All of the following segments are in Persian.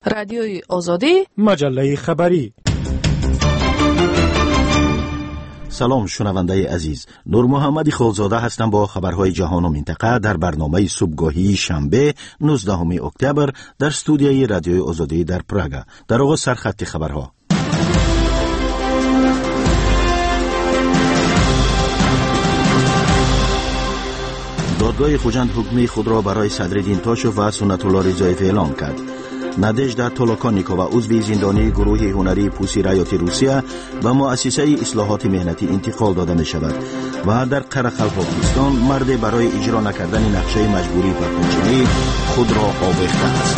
رادیوی آزادی، مجله خبری. سلام شنونده عزیز، نور محمد خالزاده هستم با خبرهای جهان و منطقه در برنامه صبحگاهی شنبه 19 اکتبر در استودیوی رادیوی آزادی در پراگ. در آغاز سرخط خبرها. دادگاه خوجند حکم خود را برای صدرالدین تاشوف و سنت الله رضایف اعلام کرد. نادژدا تولکانیکووا عضو زندانی گروه هنری پوسی رایاتی روسیه و مؤسسه اصلاحات مهنتی انتقال داده می شود و در قرقلپاکستان مرد برای اجرا نکردن نقشه مجبوری پختونچینی خود را آویخته است.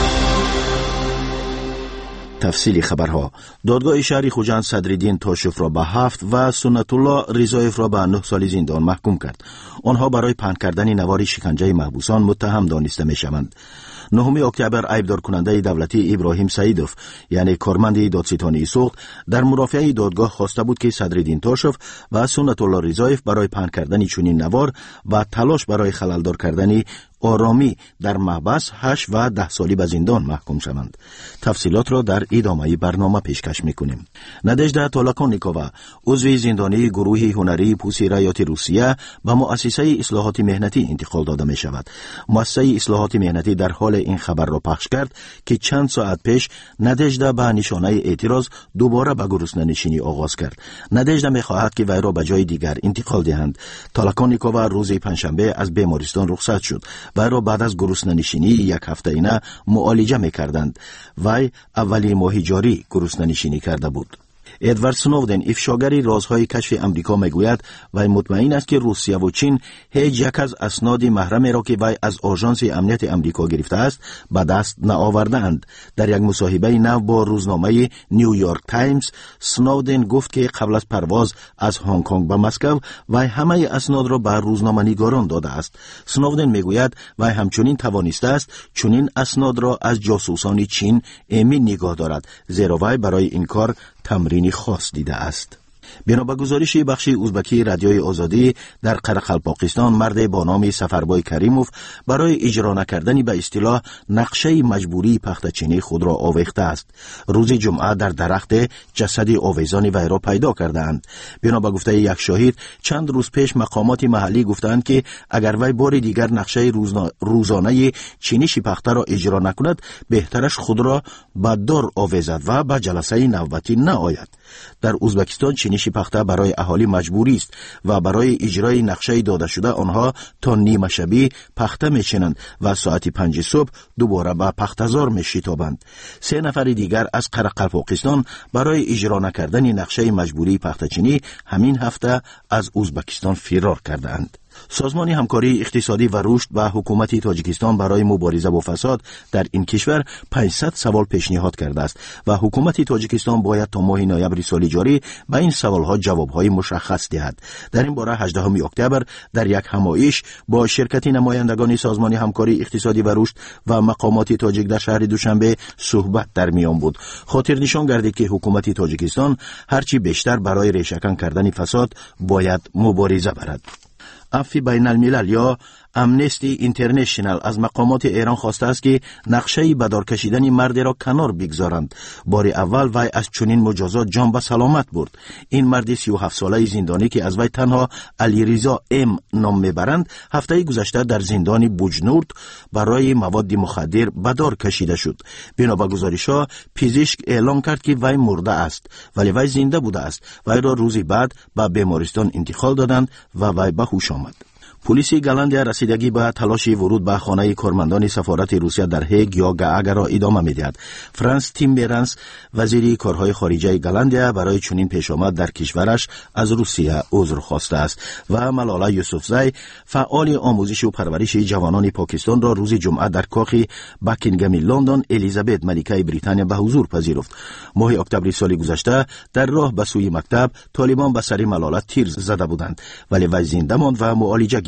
تفصیل خبرها. دادگاه شهر خوجند صدرالدین تاشوف را به 7 و سنت الله رضایف را به 9 سال زندان محکوم کرد. آنها برای پهن کردن نوار شکنجه محبوسان متهم دانسته می شوند. 9 اکتبر عیبدار کننده دولتی ابراهیم سعیدوف یعنی کارمند دادستانی سوخت در مرافعه دادگاه خواسته بود که صدرالدین تاشوف و سنت الله رضایف برای پهن کردن چنین نوار و تلاش برای خللدار کردن آرامی در محبس 8 و 10 سالی به زندان محکوم شوند. تفصیلات را در ادامه برنامه پیشکش میکنیم. نادژدا تولکانیکووا عضو زندانی گروه هنری پوسی رایاتی روسیه و مؤسسه اصلاحات مهنتی انتقال داده می شود. مؤسسه اصلاحات مهنتی در حال این خبر را پخش کرد که چند ساعت پیش نادژدا به نشانه اعتراض دوباره به گرسنه‌نشینی آغاز کرد. نادژدا می‌خواهد که وی را به جای دیگر انتقال دهند. تولکانیکووا روز پنجشنبه از بیمارستان رخصت شد. وی را بعد از گرسنه‌نشینی یک هفته اینه معالجه می‌کردند. وی اولی ماه جاری گرسنه‌نشینی کرده بود. ادوارد سنودن افشاگری رازهای کشف امریکا میگوید وی مطمئن است که روسیه و چین هیچ یک از اسناد محرمی را که وی از آژانس امنیت امریکا گرفته است به دست نآورده‌اند. در یک مصاحبه نو با روزنامه نیویورک تایمز سنودن گفت که قبل از پرواز از هنگ کنگ به مسکو وی همه اسناد را به روزنامه‌نگاران داده است. سنودن میگوید وی همچنین توانسته است چنین اسناد را از جاسوسان چین امین نگاه دارد، زیرا وی برای این کار تمرینی خاص دیده است. بنا به گزارش بخش ازبکی رادیوی آزادی در قرقلپاکستان مرد با نام سفربای کریموف برای اجرا نکردن به اصطلاح نقشه مجبوری پختچینی خود را آویخته است. روز جمعه در درخت جسد آویزان وی را پیدا کردند. بنا به گفته یک شاهد چند روز پیش مقامات محلی گفتند که اگر وی بار دیگر نقشه روزانه چینی پخته را اجرا نکند بهترش خود را به دار آویزد و به جلسه نوبتی نآید. در ازبکستان چینی پخته برای اهالی مجبوری است و برای اجرای نقشه داده شده آنها تا نیمه شبی پخته می‌شنند و ساعت 5 صبح دوباره به پخته‌زار می‌شتابند. 3 نفر دیگر از قرقلپاکستان برای اجرا نکردن نقشه مجبوری پخته‌چینی همین هفته از ازبکستان فرار کردند. سازمان همکاری اقتصادی و رشد و حکومت تاجیکستان برای مبارزه با فساد در این کشور 500 سوال پیشنهاد کرده است و حکومت تاجیکستان باید تا ماه نوامبر سال جاری به این سوالها جوابهای مشخص دهد. در این باره 18 اکتبر در یک همایش با شرکت نمایندگان سازمان همکاری اقتصادی و رشد و مقامات تاجیک در شهر دوشنبه صحبت در میان بود. خاطر نشان گردید که حکومت تاجیکستان هرچی بیشتر برای ریشه‌کن کردن فساد باید مبارزه برد. عفو بین الملل یا امنستی اینترنشنال از مقامات ایران خواسته است که نقشه بدار کشیدن مرد را کنار بگذارند. بار اول وی از چنین مجازات جان به سلامت برد. این مرد 37 ساله زندانی که از وی تنها علیرضا ام نام میبرند هفته گذشته در زندان بوجنورد برای مواد مخدر بدار کشیده شد. بنا به گزارش‌ها پزشک اعلام کرد که وی مرده است ولی وی زنده بوده است. وی را روزی بعد به بیمارستان انتقال دادند و وی به هوش آمد. پلیس گلندیا رسیدگی به تلاش ورود به خانه کارمندان سفارت روسیه در هگ یا گاگ را ادامه می‌دهد. فرانس تیمبرانس وزیر کارهای خارجه گلندیا برای چنین پیشامد در کشورش از روسیه عذر خواسته است و ملاله یوسفزی فعال آموزش و پرورش جوانان پاکستان را روز جمعه در کاخ بکینگهام لندن الیزابت ملکه بریتانیا به حضور پذیرفت. ماه اکتبر سال گذشته در راه به سوی مکتب طالبان به سر ملاله تیر زده بودند ولی وی زنده ماند و معالجه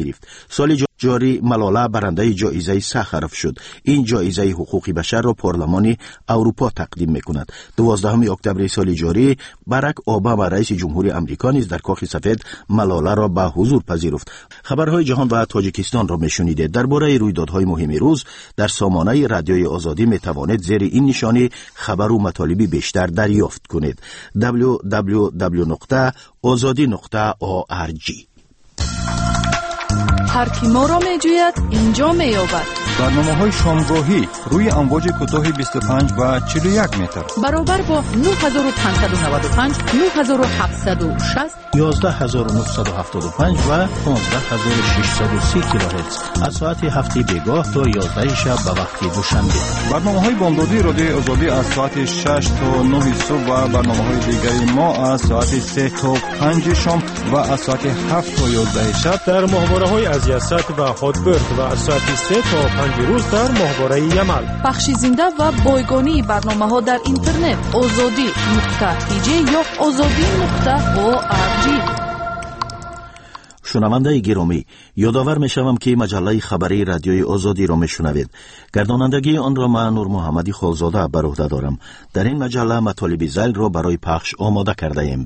گرفت. سال جاری ملاله برنده جایزه ساخاروف شد. این جایزه حقوق بشر را پارلمان اروپا تقدیم می‌کند. 12 اکتبر سال جاری باراک اوباما رئیس جمهوری آمریکا نیز در کاخ سفید ملاله را به حضور پذیرفت. خبرهای جهان و تاجیکستان را میشنیدید. درباره رویدادهای مهم روز در سامانه رادیوی آزادی میتوانید زیر این نشانی خبر و مطالبی بیشتر دریافت کنید. www.azadi.org. هر کی ما را میجوید اینجا مییابد. برنامه‌های شامگاهی روی امواج کوتاه 25 و 41 متر برابر با 9595 9760 11975 و 15630 کیلوهرتز از ساعت 7 بیگاه تا 11 شب به وقت دوشنبه. برنامه‌های بامدادی رادیوی آزادی از ساعت 6 تا 9 صبح و برنامه‌های دیگری ما از ساعت 3 تا 5 شام و از ساعت 7 تا 11 شب در ماهواره‌های از یاست و هاتبرد و از ساعت 3 تا 5 روز در ماهواره یمل. پخش زنده و بایگانی برنامه‌ها در اینترنت azadi.tj یا azadi.org. شنونده گرامی، یادآور می‌شوم که مجله خبری رادیوی آزادی را میشنوید. گردانندگی آن را من نور محمدی خالزاده بر عهده دارم. در این مجله مطالب ذیل را برای پخش آماده کرده ایم.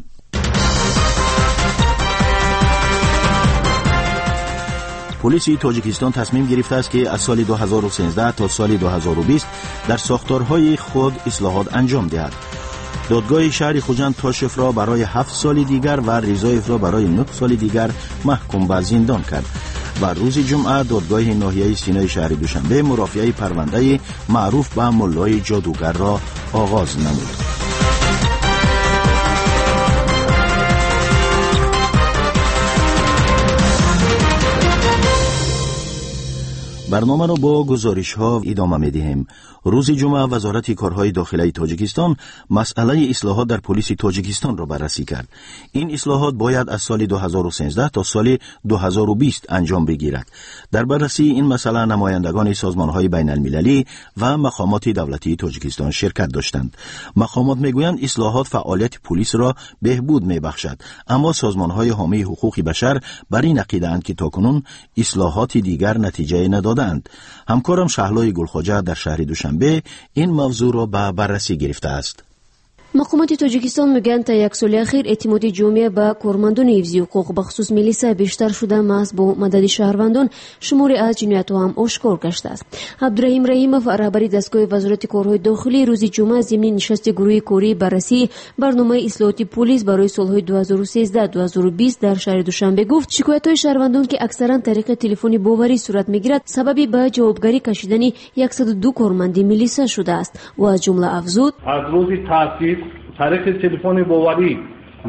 پلیس تاجیکستان تصمیم گرفته است که از سال 2013 تا سال 2020 در ساختارهای خود اصلاحات انجام دهد. دادگاه شهر خوجند تاشف را برای 7 سال دیگر و رضایف را برای 9 سال دیگر محکوم به زندان کرد و روز جمعه دادگاه ناحیه سینای شهر دوشنبه مرافعه پرونده معروف به ملای جادوگر را آغاز نمود. برنامه را با گزارش ها ادامه می دهیم. روز جمعه وزارت کارهای داخلی تاجیکستان مسئله اصلاحات در پلیس تاجیکستان را بررسی کرد. این اصلاحات باید از سال 2013 تا سال 2020 انجام بگیرد. در بررسی این مسئله نمایندگان سازمان‌های بین المللی و مقامات دولتی تاجیکستان شرکت داشتند. مقامات میگویند اصلاحات فعالیت پلیس را بهبود میبخشد، اما سازمان‌های حامی حقوق بشر بر این عقیده‌اند که تاکنون اصلاحات دیگر نتیجه ندادند. همکارم شهلای گلخواجه در شهر دوشنبه این موضوع را به بررسی گرفته است. مقامات تاجیکستان میگن تا یک سال اخیر اعتماد جامعه به کارمندان حفظی حقوق بخصوص میلیسا بیشتر شده، محض با مدد شهروندان شماری از جنایت‌ها هم آشکار گشته است. عبدالرحیم رحیمов رهبر دستگاه وزارت کارهای داخلی روز جمعه ضمن نشست گروه کاری بررسی برنامه اصلاحات پلیس برای سالهای 2013-2020 در شهر دوشنبه گفت شکایت‌های شهروندان که اکثرا طریق تلفن باوری صورت میگیرد سببی به جوابگری کشیدن 102 کارمند میلیسا شده است و از جمله افزود از روز تأسیس طریق تلفن باوری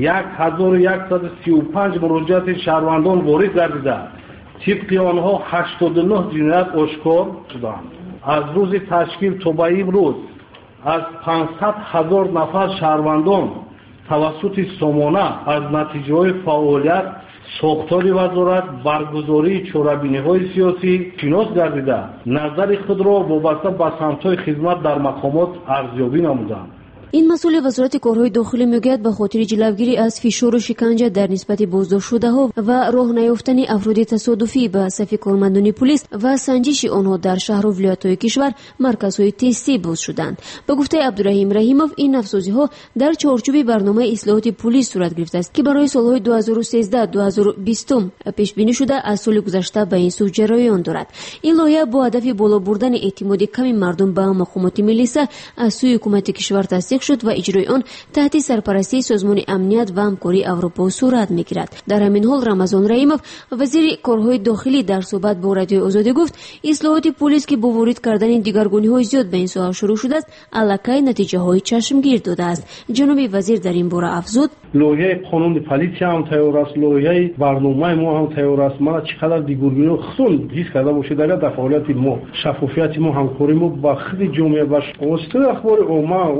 1135 مراجعت شهروندان وارد گردیده، طبق آنها 89 جنایت آشکار شدند. از روز تشکیل تا به امروز از 500,000 نفر شهروندان توسط سامانه از نتیجه‌های فعالیت ساختار وزارت برگزاری چاره‌بینی‌های سیاسی شناس گردیده، نظر خود را وابسته به سمت‌های خدمت در مقامات ارزیابی نمودند. این مسئول وزارت کارهای داخلی میگوید به خاطر جلوگیری از فشار و شکنجه در نسبت بازداشت شده ها و راه نیافتن افراد تصادفی به صف کارمندان پلیس و سنجش آنها در شهر و ولایت‌های کشور مرکزهای تستی باز شدند. به گفته عبدالرحیم رحیمov این افزودی ها در چارچوب برنامه اصلاحات پلیس صورت گرفته است که برای سالهای 2013-2020 پیش بینی شده از سال گذشته به این سو جریان دارد. این لایحه با هدف بالا بردن اعتماد کمی مردم به مقامات ملیسا از سوی حکومت کشور تصدیق شد و اجرای آن تحت سرپرستی سازمان امنیت و همکاری اروپا صورت میگیرد. در همین حال رمضان رحیمov وزیر کارهای داخلی در صحبت با رادیو آزادی گفت اصلاحات پلیس که با وارد کردن دیگرگونی‌های زیاد به این ساحه شروع شده است الکی نتیجه‌های چشمگیر داده است. جناب وزیر در این باره افزود لایحه قانون پلیس هم تیار است، لایحه برنامه ما هم تیار است. ما چقدر دیگرگونی خون حس کرده باشید اگر در فعالیت ما شفافیت ما همکاری ما با خود جامعه باش واسطه اخبار عموم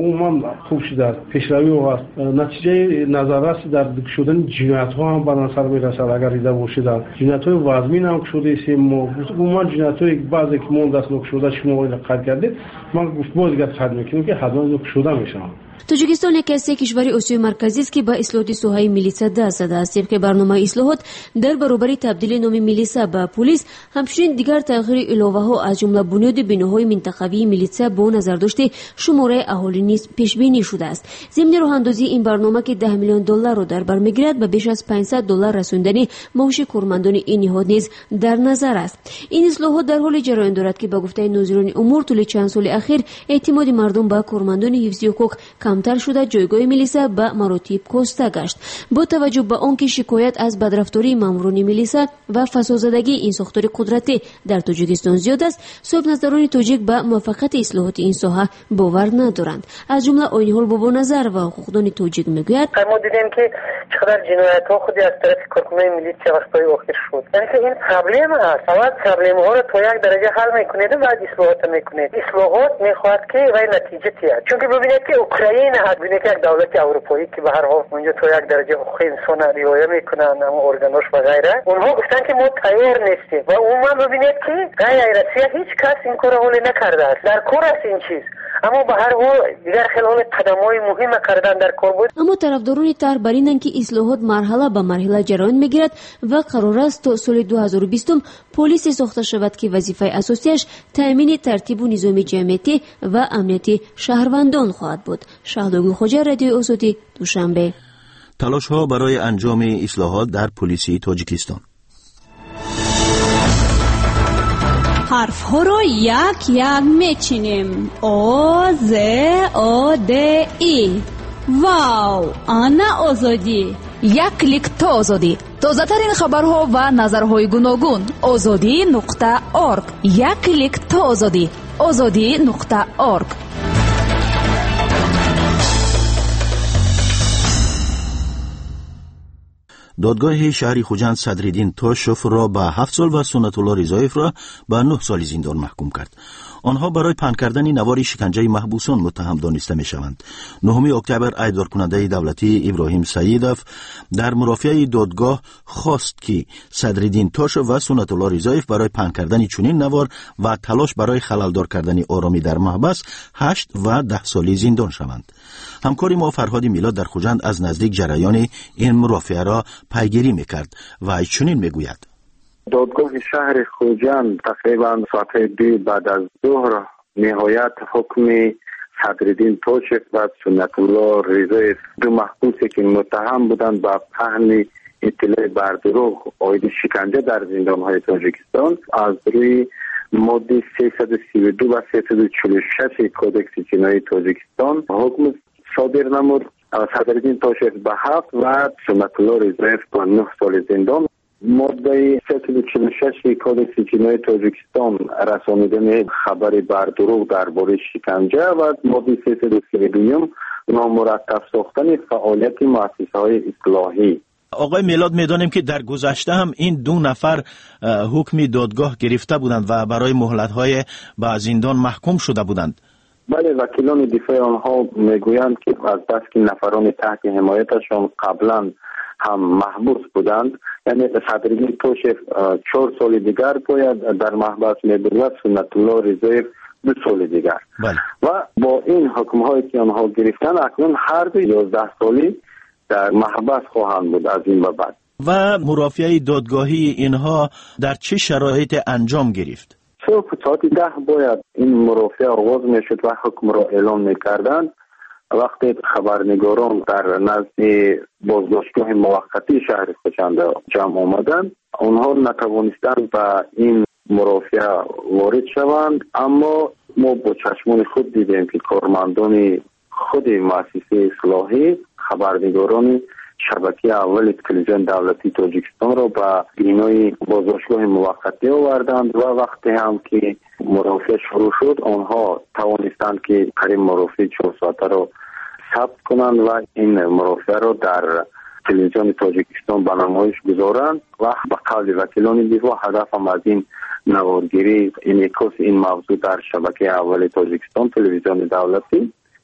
خوب شده است، پیشروی است. نتیجه نظررس در دک شدن جنایت‌ها هم به نظر می‌رسد اگر دیده باشید. جنایت‌های وزمین هم شده است. عموما جنایت‌های بعضی که مون دست نوک شده شما رو قید کردید، ما بازگشت خدمت می‌کنیم که حتما نوک شده میشن. توجیکستان یکی از 3 کشور آسیای مرکزی است که به اصلاحات سوهای میلیسا دست زده است. طبق برنامه اصلاحات در برابر تبدیل نام میلیسا به پلیس، همچنین دیگر تغییر علاوه‌ها از جمله بنیاد بناهای منطقوی میلیسا با نظر داشته شماره اهالی نیز پیش بینی شده است. ضمن راهاندازی این برنامه که $10 میلیون را در بر میگیرد به بیش از $500 رساندن معاش کارمندان این نهاد نیز در نظر است. این اصلاحات در حال جریان دارد که به گفته ناظرین امور طول چند سال اخیر اعتماد مردم به کارمندان حفظی حقوق کمتر شده، جایگاه میلیسا به مراتب کاسته گشت. با توجه به آنکه شکایت از بدرفتاری ماموران میلیسا و فسادزدگی این ساختار قدرتی در تاجیکستان زیاد است، صاحب نظران تاجیک به موفقیت اصلاحات این ساحه باور ندارند. از جمله آین‌حال بابا نظر و حقوقدان تاجیک میگوید ما دیدیم که چقدر جنایت‌ها خودی از طرف کارکنان میلیسا وقتای اخیر شد. یعنی که این پرابلم است. اول پرابلم‌ها رو تا یک درجه حل می‌کنید و بعد اصلاحات می‌کنید. اصلاحات می‌خواد که وای نتیجه تیاد. چون که ببینید که اوکراین ببینید که یک دولت اروپایی که به هر حال اونجا تا یک درجه حقوق انسان رعایت میکنن، اما ارگاناش و غیره، اونها گفتن که ما تیار نیستیم و عموما ببینید که غیر روسیه هیچ کس این کار رو نکرده است. در کار است این چیز، اما به هر حال دیگر خلال قدم‌های مهم کردن در کار بود. اما طرفداران طرح بر اینند که اصلاحات مرحله به مرحله جریان میگیرد و قرار است تا سال 2020 پلیس ساخته شود که وظیفه اساسیش تامین ترتیب و نظام جمعیتی و امنیتی شهروندان خواهد بود. شهداگو خوجا، رادیو آزادی، دوشنبه. تلاش‌ها برای انجام اصلاحات در پلیسی تاجیکستان. حرف ها رو یک یک میچینیم. او ز او د ای. واو، آنا آزادی. یک کلیک تا آزادی. تازه ترین خبرها و نظرهای گوناگون. azadi.org. یک کلیک تا آزادی. azadi.org. دادگاه شهری خوجند صدریدین توشف را به 7 سال و سنت الله رضایف را به 9 سال زندان محکوم کرد. آنها برای پهن کردن نوار شکنجه محبوسان متهم دانسته می شوند. 9 اکتبر ایدار کننده دولتی ابراهیم سیدوف در مرافعه دادگاه خواست که صدریدین توشف و سنت الله رضایف برای پهن کردن چنین نوار و تلاش برای خللدار کردن آرامی در محبس 8 و 10 سالی زندان شوند. همکاری ما فرهاد میلاد در خوجند از نزدیک جریان این مرافعه را پیگیری میکرد و چنین میگوید: دادگاه شهر خوجند تقریبا ساعت 2 بعد از ظهر نهایت حکم صدریدین توشف و سنت الله رضایف، 2 محبوسی که متهم بودند با پهن اطلاع بر دروغ عاید شکنجه در زندان‌های تاجیکستان، از روی ماده 332 و 346 کودکس جنایی تاجیکستان حکم صادر نمود. صدریدین توشف به 7 و سنت الله رضایف به 9 سال زندان. ماده 346 کودکس جنایی تاجیکستان رسانیدن خبر بر دروغ درباره شکنجه و ماده 332 نامرتب ساختن فعالیت مؤسسه‌های اصلاحی. آقای میلاد، میدانیم که در گذشته هم این 2 نفر حکم دادگاه گرفته بودند و برای مهلت‌های به زندان محکوم شده بودند. بله، وکیلان دفاع آنها میگویند که از بس که نفران تحت حمایتشان قبلا هم محبوس بودند، یعنی صدریدین توشف 4 سال دیگر باید در محبس می‌بود، سنت الله رضایف 2 سال دیگر. بله. و با این حکم‌هایی که آنها گرفتن اکنون هر دو 11 سالی در محبس خواهند بود از این به بعد. و مرافعه دادگاهی اینها در چه شرایط انجام گرفت؟ صبح ساعت 10 باید این مرافعه آغاز میشد و حکم را اعلام میکردند. وقتی خبرنگاران در نزد بازداشتگاه موقتی شهر خوجند جمع آمدند، آنها نتوانستند به این مرافعه وارد شوند، اما ما با چشمان خود دیدیم که کارمندان خود مؤسسه اصلاحی خبرنگاران شبکه اول تلویزیون دولتی تاجیکستان را به بینای بازداشتگاه موقتی آوردند و وقتی هم که مرافعه شروع شد آنها توانستند که قریب مرافعه 4 ساعته را ثبت کنند و این مرافعه را در تلویزیون تاجیکستان به نمایش گذارند و به قول وکیلان دفاع هدف هم از این نوارگیری انعکاس این موضوع در شبکه اول تاجیکستان تلویزیون دولتی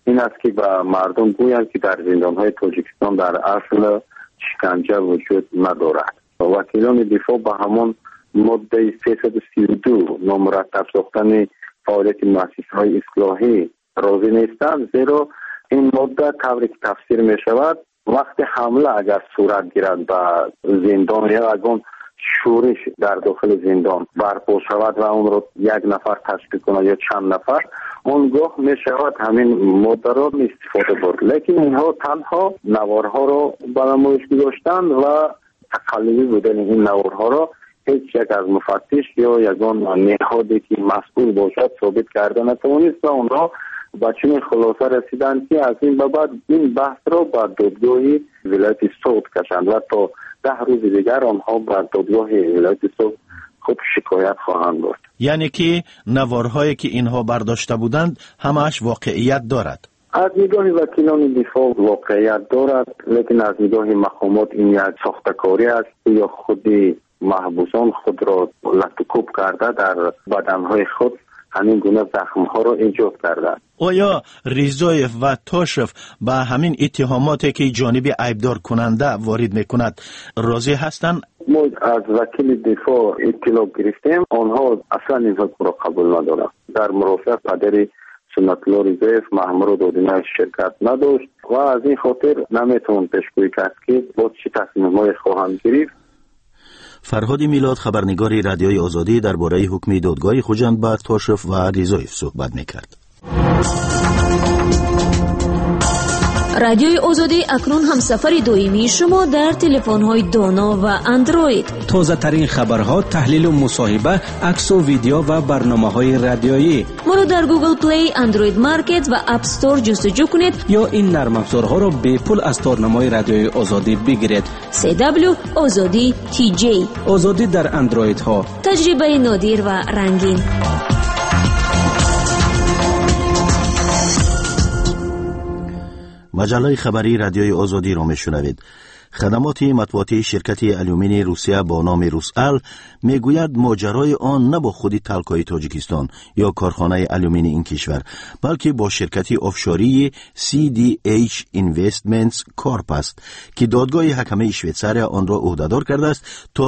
این است که به مردم گویند که در زندانهای تاجیکستان در اصل شکنجه وجود ندارد. وکیلان دفاع به همون ماده 332 نامرتب ساختن فعالیت مؤسسه‌های اصلاحی راضی نیستند، زیرا این ماده طوری که تفسیر می شود وقتی حمله اگر صورت گیرد به زندان یا اگر شورش در داخل زندان برپا شود و اون رو یک نفر تشکیل کنه یا چند نفر، اونگاه می شود همین ماده را استفاده برد. لیکن اینها تنها نوارها را به نمایش گذاشتند و تقلبی بودن این نوارها را هیچ یک از مفتش یا یگان نهادی که مسئول باشد ثابت کرده نتوانست و اونها با چنین خلاصه رسیدند که از این بعد این بحث را به دادگاه ولایت سوات کشند و تا 10 روز دیگر آنها به دادگاه ولایت سوات خود شکایت خواهند برد. یعنی که نوارهایی که اینها برداشته بودند همش واقعیت دارد؟ از نگاه وکیلان دفاع واقعیت دارد، لیکن از نگاه مقامات این یک ساختکاری است یا خود محبوسان خود را لطوکوب کرده در بدنهای خود همین گونه زخم‌ها را ایجاد کرده. آیا ریزایف و تاشف با همین اتهاماتی که جانب عیبدار کننده وارد میکند راضی هستند؟ ما از وکیل دفاع اطلاع گرفتیم، آنها اصلا این حکم را قبول ندارند. در مرافعه پدر سنت الله ریزایف مأمور دادینه شرکت نداشت و از این خاطر نمیتوان پیشگویی کرد که با چه تصمیم‌هایی خواهند گرفت. فرهاد میلاد خبرنگار رادیوی آزادی درباره حکم دادگاه خوجند بر تاشف و ریزایف صحبت میکرد. رادیوی آزادی اکنون هم سفر دویمی شما در تلفن‌های دانا و اندروید. تازه ترین خبرها، تحلیل و مصاحبه، عکس و ویدیو و برنامه‌های رادیویی. ما رو در گوگل پلی، اندروید مارکت و اپ استور جستجو کنید یا این نرم افزارها رو به پول از تارنمای رادیوی آزادی بگیرید. CW آزادی TJ. آزادی در اندروید ها. تجربه نادر و رنگین. مجله خبری رادیوی آزادی را میشنوید. خدمات مطبوعاتی شرکت الومینی روسیه با نام روسال میگوید ماجرای آن نه با خودی تلکای تاجیکستان یا کارخانه الومینی این کشور، بلکه با شرکتی آفشوری CDH Investments کارپ است که دادگاه حکمه شویتزاریا آن را عهدهدار کرده است تا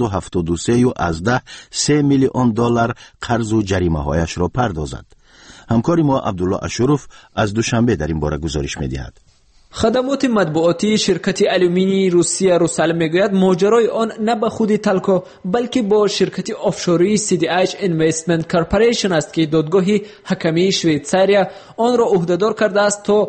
273 میلیون دلار قرض و جریمه هایش را پردازد. همکاری ما عبدالله اشرف از دوشنبه در این باره گزارش می‌دهد. خدمات مطبوعاتی شرکت الومینی روسیه روسال میگوید ماجرای آن نه به خود تلکو بلکه با شرکت آفشوری CDH Investment Corporation است که دادگاه حکمی شویتزاریا آن را عهدهدار کرده است تا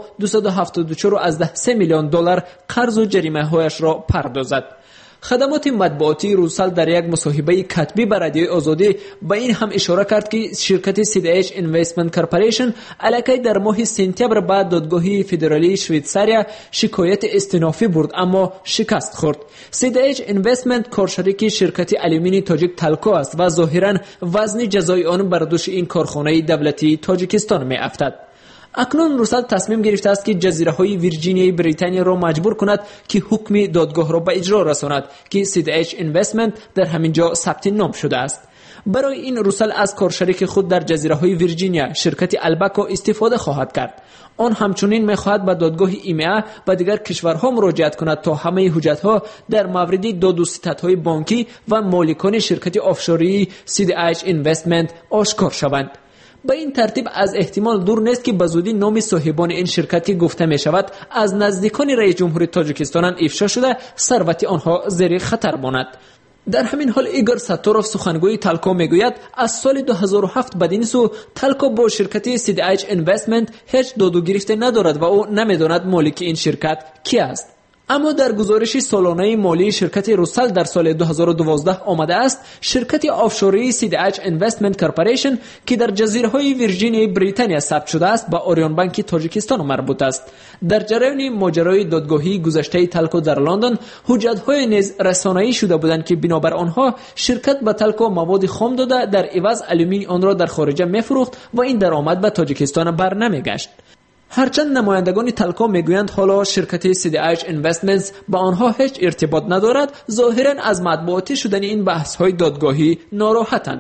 274 میلیون دلار قرض و جریمه هایش را پردازد. خدمات مطبوعاتی روسال در یک مصاحبه کتبی با رادیوی آزادی به این هم اشاره کرد که شرکت CDH Investment Corporation علاقه در ماه سپتامبر بعد دادگاه فدرالی شویتزاریا شکایت استئنافی برد اما شکست خورد. CDH Investment کارشریک شرکت الومینی تاجیک تلکو است و ظاهرا وزن جزای آن بر دوش این کارخانه دولتی تاجیکستان می افتد. اکنون روسال تصمیم گرفته است که جزیره‌های ویرجینیای بریتانیا را مجبور کند که حکم دادگاه را به اجرا رساند که CDH Investment در همین جا ثبت نام شده است. برای این روسال از کارشریک خود در جزیره‌های ویرجینیا شرکت الباکو استفاده خواهد کرد. آن همچنین می‌خواهد به دادگاه ایمیا و دیگر کشورها مراجعت کند تا همه حجت‌ها در مورد داد و ستدهای بانکی و مالکان شرکت آفشوری CDH Investment آشکار شوند. به این ترتیب از احتمال دور نیست که بزودی نام صاحبان این شرکت که گفته می شود از نزدیکان رئیس جمهوری تاجیکستان افشا شده ثروت آنها زیر خطر ماند. در همین حال ایگور ساتوروف سخنگوی تلکو میگوید از سال 2007 بدین سو تلکو با شرکت CDH Investment هیچ داد و گرفته ندارد و او نمیداند مالک این شرکت کی است. اما در گزارش سالانه مالی شرکت روسال در سال 2012 آمده است شرکت آفشوری CDH Investment Corporation که در جزیره‌های ویرجینیا بریتانیا ثبت شده است با اوریون بانک تاجیکستان مربوط است. در جریان ماجرای دادگاهی گذشته تلکو در لندن حجت‌های نیز رسانه‌ای شده بودند که بنابر آنها شرکت به تلکو مواد خام داده در عوض الومینی آن را در خارج می‌فروخت و این درآمد به تاجیکستان برنمیگشت. هرچند نمایندگان تلکو میگویند حالا شرکت CDH Investments با آنها هیچ ارتباط ندارد، ظاهراً از مطبوعاتی شدن این بحث‌های دادگاهی ناراحتند.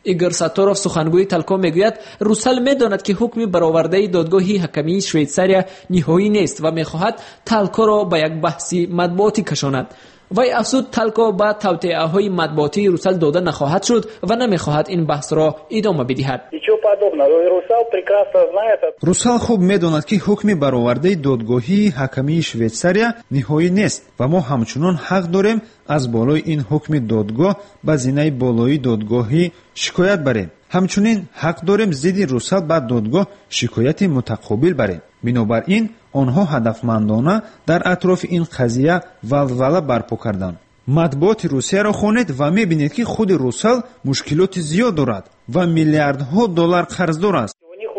ایگور ساتوروف سخنگوی تالکو میگوید روسل میداند که حکم برآورده دادگاه حکمی شویتساریا نهایی نیست و میخواهد تالکو را به یک بحث مطبوعاتی کشاند. وی افزود تالکو با توطئه‌های مطبوعاتی روسل داده نخواهد شد و نمیخواهد این بحث را ادامه بدهد. روسل خوب میداند که حکم برآورده دادگاهی حکمی شویتساریا نهایی نیست و ما همچنان حق داریم از بالای این حکم دادگاه به زینه بالای دادگاهی شکایت بریم. همچنین حق داریم ضد روسل به دادگاه شکایت متقابل بریم. بنابراین آنها هدفمندانه در اطراف این قضیه ولوله برپا کردند. مطبوعات روسیه را خوانید و می‌بینید که خود روسل مشکلات زیاد دارد و میلیاردها دلار قرضدار است.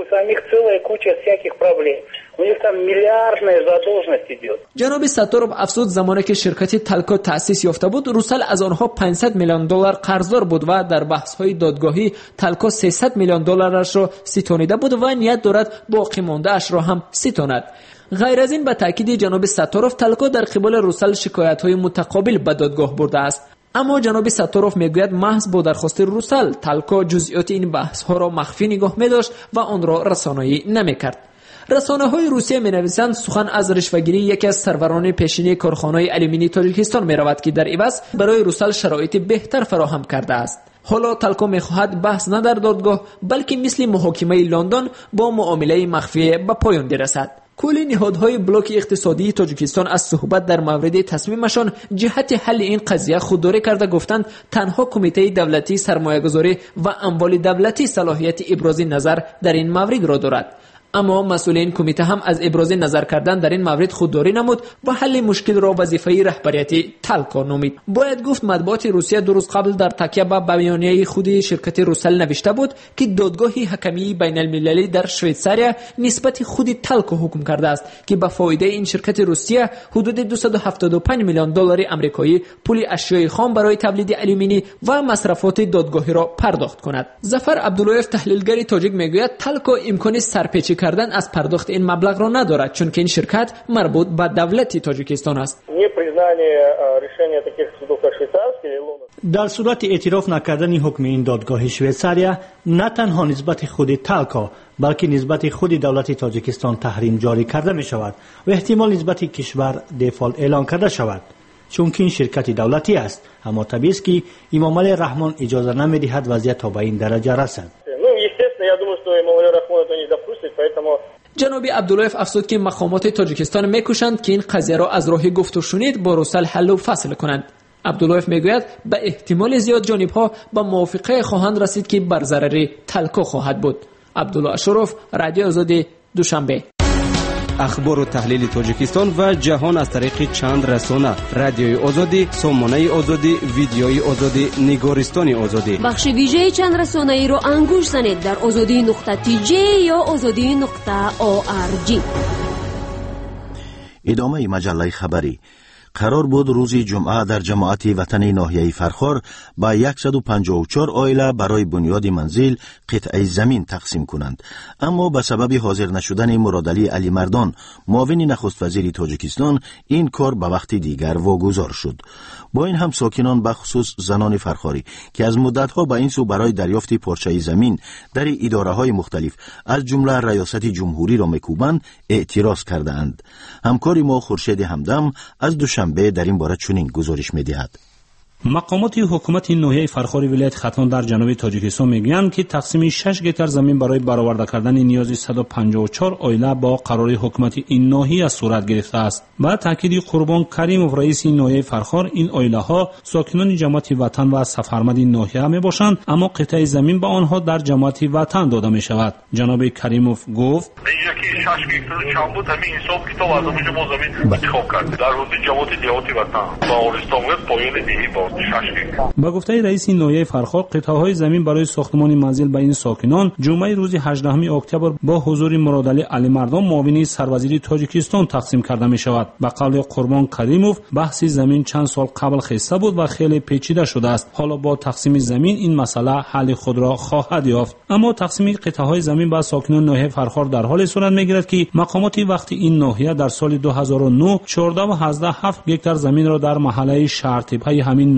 جناب ساتوروف افزود زمانی که شرکت تالکو تأسیس یافته بود روسل از آنها 500 میلیون دلار قرضدار بود و در بحث‌های دادگاهی تالکو 300 میلیون دلارش را ستانیده بود و نیت دارد باقی مانده اش را هم ستاند. غیر از این به تاکید جناب ساتوروف تالکو در قبال روسل شکایت‌های متقابل به دادگاه برده است. اما جناب ساتوروف میگوید محض با درخواست روسل تالکو جزئیات این بحث‌ها را مخفی نگاه می‌داشت و آن را رسانه‌ای نمی‌کرد. رسانه‌های روسیه می‌نویسند سخن از رشوه‌گیری یکی از سروران پیشینی کارخانه‌های آلومینی تاجیکستان می‌رود که در عوض برای روسل شرایط بهتر فراهم کرده است. حالا تالکو می‌خواهد بحث نه در دادگاه بلکه مثل محاکمه لندن با معامله مخفی به پایان برسد. کل نهادهای بلوک اقتصادی تاجیکستان از صحبت در مورد تصمیمشان جهت حل این قضیه خودداری کرده گفتند تنها کمیته دولتی سرمایه‌گذاری و اموال دولتی صلاحیت ابراز نظر در این مورد را دارد. اما مسئولین کمیته هم از ابراز نظر کردن در این مورد خودداری نمود و حل مشکل را وظیفه رهبریتی تالکو نامید. باید گفت مطبوعات روسیه 2 روز قبل در تکیه به بیانیه خود شرکت روسل نوشته بود که دادگاه حکمی بین المللی در شویتساریا نسبت خود تالکو حکم کرده است که به فایده این شرکت روسیه حدود 275 میلیون دلار آمریکایی پول اشیاء خام برای تولید آلومینی و مصرفات دادگاهی را پرداخت کند. ظفر عبداللهیف تحلیلگر تاجیک میگوید تالکو امکان سرپیچی کردن از پرداخت این مبلغ را ندارد چون که این شرکت مربوط به دولت تاجیکستان است. در صورت اعتراف نکردن حکم این دادگاه شویتساریا نه تنها نسبت خود تالکو بلکه نسبت خود دولت تاجیکستان تحریم جاری کرده می شود و احتمال نسبت کشور دفالت اعلان کرده شود چون که این شرکت دولتی است. اما طبیعی است که امام علی رحمان اجازه نمی دهد وضعیت تا به این درجه رسد. جناب عبداللهیف افزود که مقامات تاجیکستان میکوشند که این قضیه را از راه گفت و شنید با روسل حل و فصل کنند. عبداللهیف میگوید به احتمال زیاد جانب‌ها به موافقه خواهند رسید که بر ضرر تالکو خواهد بود. عبدالله اشرف، رادیو آزادی، دوشنبه. اخبار و تحلیل تاجیکستان و جهان از طریق چند رسانه: رادیوی آزادی، سامانه آزادی، ویدیوی آزادی، نگارستان آزادی. بخش ویژه چند رسانه‌ای رو انگوش زنید در azadi.tj یا azadi.org. ادامه مجله خبری. قرار بود روز جمعه در جماعت وطن ناحیه فرخار با 154 عائله برای بنیاد منزل قطعه زمین تقسیم کنند، اما به سبب حاضر نشدن مرادعلی علی مردان معاون نخست وزیر تاجیکستان این کار به وقت دیگر واگذار شد. با این هم ساکنان به خصوص زنان فرخاری که از مدتها به این سو برای دریافت پارچه زمین در اداره‌های مختلف از جمله ریاست جمهوری را میکوبند اعتراض کردند. همکار ما خورشید همدم از دوشنبه در این باره چنین گزارش می‌دهد. مقامات حکومت ناحیه فرخار ولایت ختان در جنوب تاجیکستان میگویند که تقسیم 6 گیتار زمین برای برآورده کردن نیاز 154 عائله با قرار حکومت این ناحیه صورت گرفته است. با تاکید قربان کریموف رئیس ناحیه فرخار، این عائله ها ساکنان جماعت وطن و سفرمند ناحیه میباشند، اما قطعه زمین به آنها در جماعت وطن داده می شود. جناب کریموف گفت: با گفته رئیس ناحیه فرخار، قطعه‌های زمین برای ساختمان منزل به این ساکنان جمعه روز 18 اکتبر با حضور مرادعلی علی مردان معاون سروزیر تاجیکستان تقسیم کرده می شود. به قول قربان کریموف، بحث زمین چند سال قبل خسته بود و خیلی پیچیده شده است. حالا با تقسیم زمین این مسئله حل خود را خواهد یافت. اما تقسیم قطعه‌های زمین به ساکنان ناحیه فرخار در حال صورت می‌گیرد که مقامات وقتی این ناحیه در سال 2009 14 و 17 7 گیتار زمین را در محله شهرتپه همین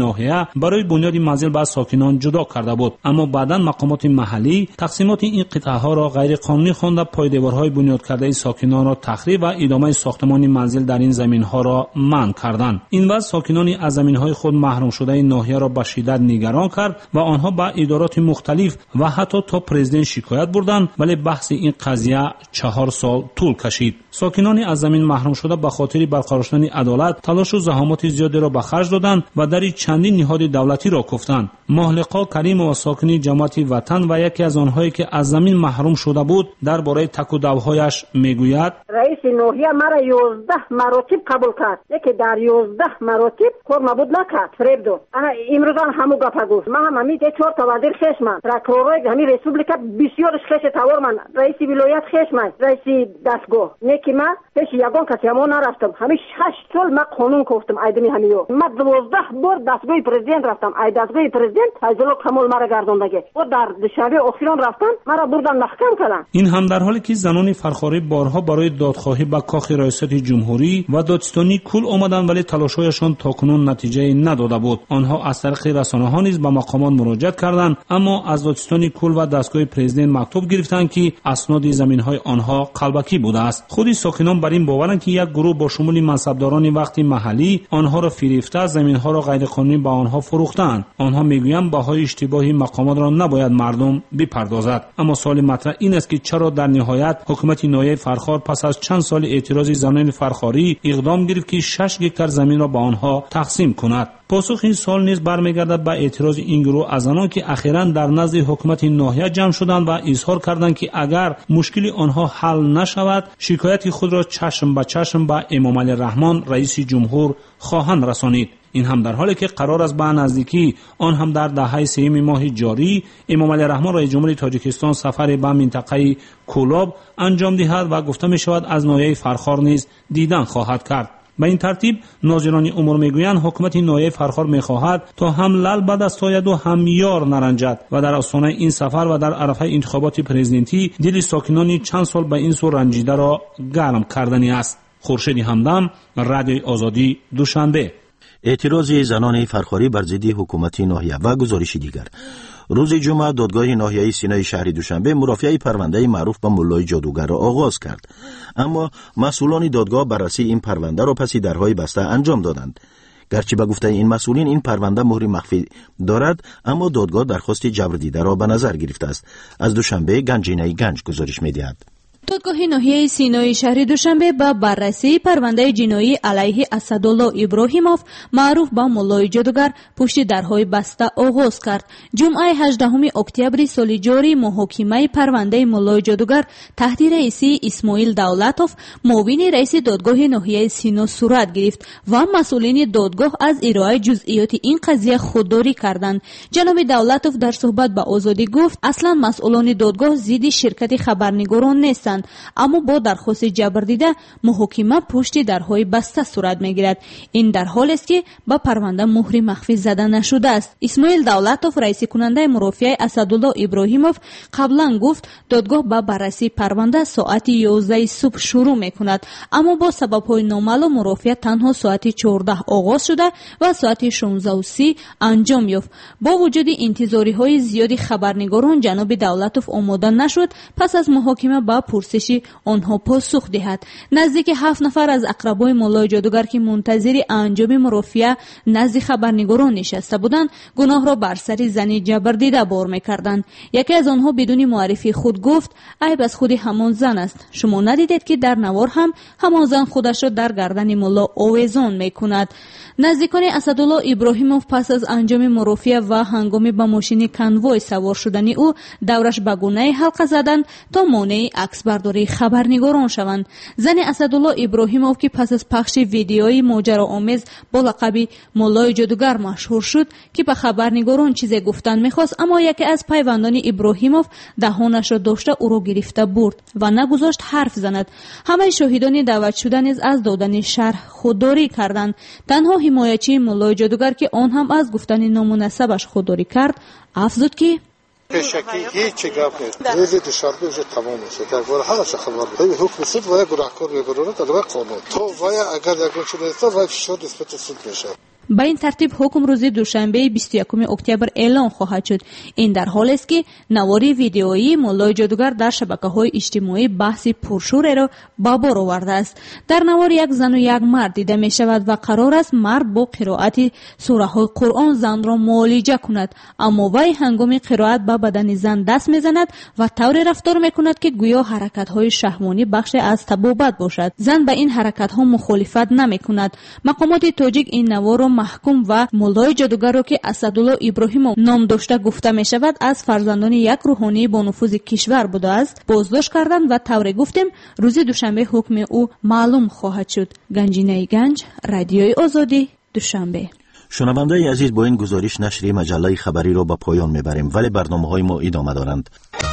ناحیه برای بنیاد منزل به ساکنان جدا کرده بود، اما بعداً مقامات محلی تقسیمات این قطعه ها را غیر قانونی خوانده پایدیوارهای بنیاد کرده ساکنان را تخریب و ادامه ساختمان منزل در این زمین ها را منع کردند. این وضع ساکنان از زمین های خود محروم شده ناحیه را به شدت نگران کرد و آنها به ادارات مختلف و حتی تا پرزیدنت شکایت بردند، ولی بحث این قضیه 4 سال طول کشید. ساکنان از زمین محروم شده به خاطر برقرار شدن عدالت تلاش و زحمات زیادی را به خرج دادند و در چندین نهاد دولتی را کوفتند. محلقا کریم و ساکنی جماعت وطن و یکی از آنهایی که از زمین محروم شده بود درباره تک و دوهایش میگوید: رئیس ناحیه مرا 11 مراتب قبول کرد، یکی در 11 مراتب کار نبود نکرد، فریب داد. امروز همو گپ گفت. من هم همین 4 تا وزیر خش من، پروکورور همین ریسپوبلیکا بسیار خش تاور من، رئیس ولایت خش من، رئیس دستگاه نیکی من پیش یگان کسی همون نرفتم. همین 6 سال من قانون گفتم ایدمی همیو. من 12 بار دستگاه پرزیدنت رفتم. ای دستگاه پرزیدنت فیض‌الله کمال مرا گردوندگی. و در دوشنبه اخیران رفتم مرا بردن محکم کردن. این هم در حالی که زنان فرخاری بارها برای دادخواهی به کاخ ریاست جمهوری و دادستانی کل آمدند، ولی تلاش‌هایشان تاکنون نتیجه نداده بود. آنها از طریق رسانه‌ها نیز به مقامات مراجعت کردند، اما از دادستانی کل و دستگاه پرزیدنت مکتوب گرفتند که اسناد زمین‌های آنها قلبکی بوده است. خود ساکنان بر این باورند که یک گروه با شمول منصبداران وقتی محلی آنها را فریفته زمین‌ها را غیرقانونی به آنها فروختند. آنها میگویند بهای اشتباهی مقامات را نباید مردم بپردازد. اما سوال مطرح این است که چرا در نهایت حکومت ناحیه فرخار پس از چند سال اعتراض زنان فرخاری اقدام گرفت که 6 هکتار زمین را به آنها تقسیم کند؟ پاسخ این سوال نیز برمیگردد به اعتراض این گروه از آنان که اخیراً در نزد حکومت ناحیه جمع شدند و اظهار کردند که اگر مشکل آنها حل نشود شکایت خود را چشم به چشم با امام علی رحمان رئیس جمهور خواهند رسانید. این هم در حالی که قرار است به نزدیکی آن هم در دهه سوم ماه جاری امام علی رحمان رئیس جمهور تاجیکستان سفر به منطقه کولاب انجام دهد و گفته می شود از ناحیه فرخار نیز دیدن خواهد کرد. به این ترتیب ناظران امور میگویند حکومت ناحیه فرخار میخواهد تا هم لل به دست آید و هم یار نرنجد و در آستانه این سفر و در عرفه انتخابات پرزیدنتی دل ساکنان چند سال به این سو رنجیده را گرم کردنی است. خورشید همدم، رادیوی آزادی، دوشنبه. اعتراض زنان فرخاری بر ضد حکومت ناحیه و گزارش دیگر. روز جمعه دادگاه ناحیه‌ای سینای شهر دوشنبه مرافعه پرونده معروف به مولای جادوگر را آغاز کرد، اما مسئولان دادگاه بررسی این پرونده را پس درهای بسته انجام دادند. گرچه به گفته این مسئولین این پرونده مهر مخفی دارد، اما دادگاه درخواست جبردیده را به نظر گرفته است. از دوشنبه گنجینه گنج گزارش می‌دهد. دادگاه ناحیه سینای شهر دوشنبه با بررسی پرونده جنایی علیه اسدالله ابراهیموف معروف به مولای جادوگر پشت درهای بسته آغاز کرد. جمعه 18 اکتبر سال جاری محاکمه پرونده مولای جادوگر تحت رئیسی اسماعیل دولتوف معاون رئیس دادگاه ناحیه سینا صورت گرفت و مسئولین دادگاه از ارائه جزئیات این قضیه خودداری کردند. جناب دولتوف در صحبت با آزادی گفت اصلا مسئولان دادگاه ضد شرکت خبرنگاران نیستند، اما با درخواست جبردیده محاکمه پشت درهای بسته صورت میگیرد. این در حالی است که با پرونده مهر مخفی زده نشده است. اسماعیل دولتوف رئیس کننده مرافعه اسدالله ابراهیموف قبلا گفت دادگاه با بررسی پرونده ساعت 11 صبح شروع میکند، اما با سبب‌های نامعلوم مرافعه تنها ساعت 14 آغاز شده و ساعت 16:30 انجام یافت. با وجود انتظاری‌های زیادی خبرنگاران جناب دولتوف آماده نشد پس از محاکمه با پرسشی آنها پاسخ دهد. نزدیک 7 نفر از اقربای مولای جادوگر که منتظر انجام مرافعه نزد خبرنگاران نشسته بودند گناه را بر سر زن جبردیده بار می‌کردند. یکی از آنها بدون معرفی خود گفت عیب از خود همان زن است. شما ندیدید که در نوار هم همان زن خودش را در گردن مولا آویزان می‌کند. نزدیکان اسدالله ابراهیموف پس از انجام مرافعه و هنگامی به ماشین کنوای سوار شدن او دورش به گونه حلقه زدند تا مانع عکس برداری خبرنگاران شوند. زن اسدالله ابراهیموف که پس از پخش ویدیوی ماجراآمیز با لقب مولای جادوگر مشهور شد که به خبرنگاران چیزی گفتن می‌خواست، اما یکی از پیوندان ابراهیموف دهانش را داشته او را گرفته برد و نگذاشت حرف زند. همه شاهدان دعوت شده نیز از دادن شرح خودداری کردند. تنها حمایتچی مولای جادوگر که آن هم از گفتن نامناسبش خودداری کرد افزود که پیشکی هیچ گپ نیست. روز دوشنبه روز تمام میشه. در واقع همش خبر میده. حکم سود و گناهکار میبرونه در واقع قانون. تو وای اگر یک چیزی است وای شد نسبت سود میشه. با این ترتیب حکم روز دوشنبه 21 اکتبر اعلان خواهد شد. این در حالی است که نواری ویدئویی مولای جادوگر در شبکه‌های اجتماعی بحث پرشور را به بار آورده است. در نوار یک زن و یک مرد دیده می شود و قرار است مرد با قرائت سوره های قرآن زن را معالجه کند، اما وی هنگام قرائت به بدن زن دست می زند و طوری رفتار می کند که گویا حرکت های شهوانی بخش از طبابت باشد. زن به این حرکت ها مخالفت نمی کند. مقامات تاجیک این نوار را محکوم و مولای جادوگر را که اسدالله ابراهیموف نام داشته گفته می شود از فرزندان یک روحانی با نفوذ کشور بوده است بازداشت کردند و طوری گفتیم روز دوشنبه حکم او معلوم خواهد شد. گنجینه گنج، رادیوی آزادی، دوشنبه. شنوندگان عزیز، با این گزارش نشر مجله خبری را به پایان میبریم، ولی برنامه‌های ما ادامه دارند.